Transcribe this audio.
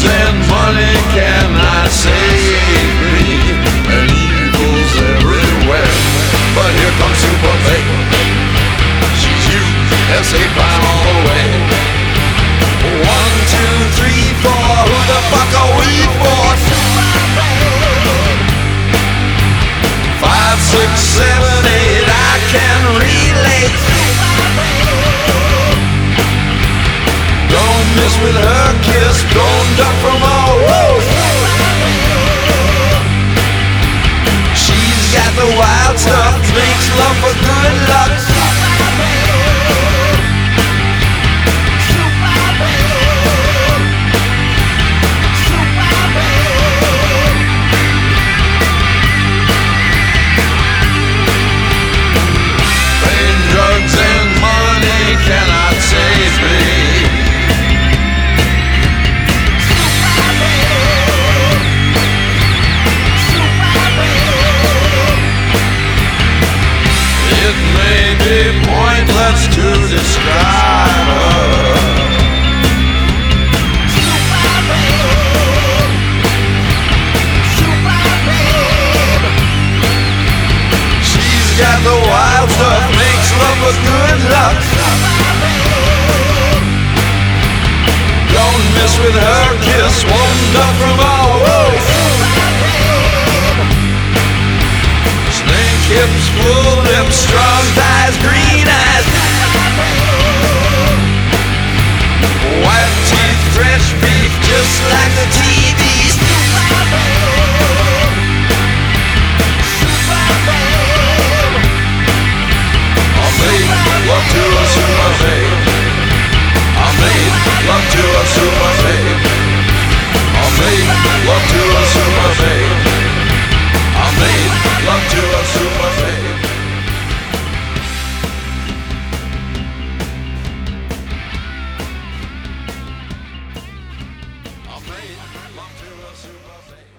drugs and money cannot save me, and evil's everywhere. But here comes Super Babe. She's USA bound all the way. 1, 2, 3, 4. Who the fuck are we for? 5, 6, 7, 8. I can relate. Don't miss with her kiss. Don't duck from her. Woo! She's got the wild stuff. Makes love for good luck. Drugs and money cannot save me. It may be pointless to describe her. She's got the wild stuff, makes love with good luck. Don't miss with her kiss, won't duck from all. Snake hips, full lips, strong thighs, green eyes, white teeth, fresh beef, just like the TVs. Love to a super babe. I made love to a super babe. I made love to a super babe. I made love to a super babe. I made love to a super babe.